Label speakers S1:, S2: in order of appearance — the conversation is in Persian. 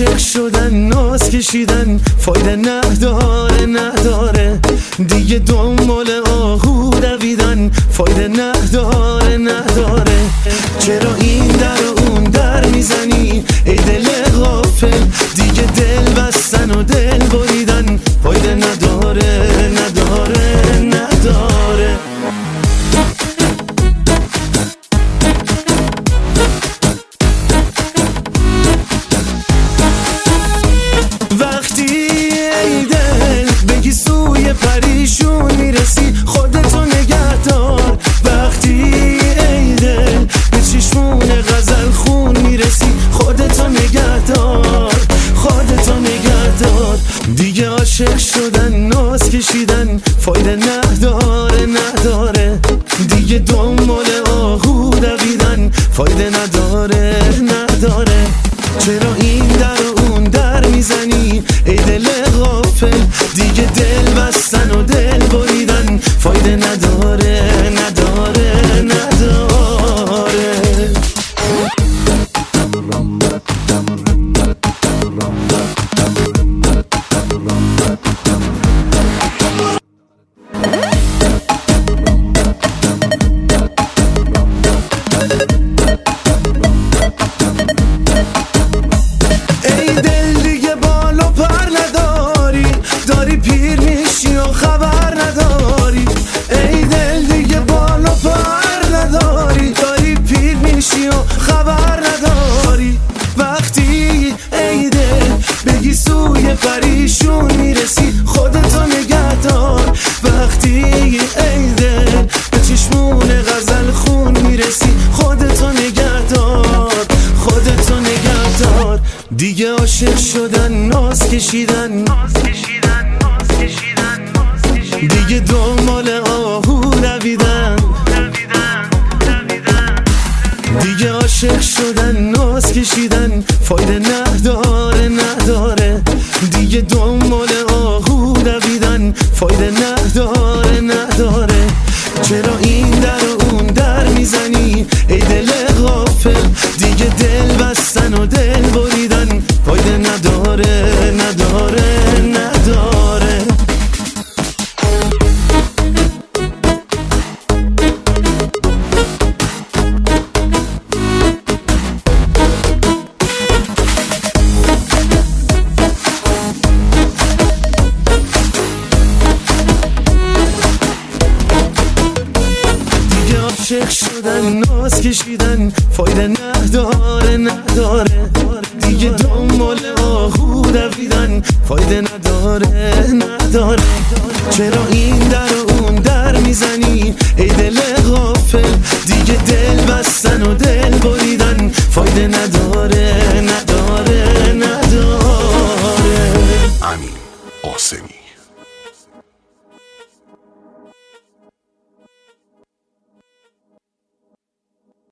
S1: عاشق شدن ناز کشیدن فایده نداره دیگه دنبال آهو دویدن فایده نداره چرا این در و اون در میزنی ای دل غافل دیگه دل بستن و دل بریدن فایده نداره وقتی ای دل بگی سوی پریشون میرسی خودتو نگه دار وقتی ای دل به چشمون غزل خون میرسی خودتو نگه دار دیگه عاشق شدن ناز کشیدن فایده نداره دیگه دنبال آهو دویدن فایده نداره چرا این در و اون در میزنی ای دل غافل دیگه دل بستن و دل بریدن فایده نداره پریشون میرسی خودتو نگه دار وقتی ای دل به چشمون غزل خون میرسی خودتو نگه دار دیگه عاشق شدن ناز کشیدن دیگه دنبال آهو دویدن دیگه عاشق شدن ناز کشیدن فایده نداره دیگه دنبال آهو دویدن فایده نداره چرا این در و اون در میزنی ای دل غافل دیگه دل بستن و دل بریدن فایده نداره عاشق شدن ناز کشیدن فایده نداره دیگه دنبال آهو دویدن فایده نداره چرا این در و اون در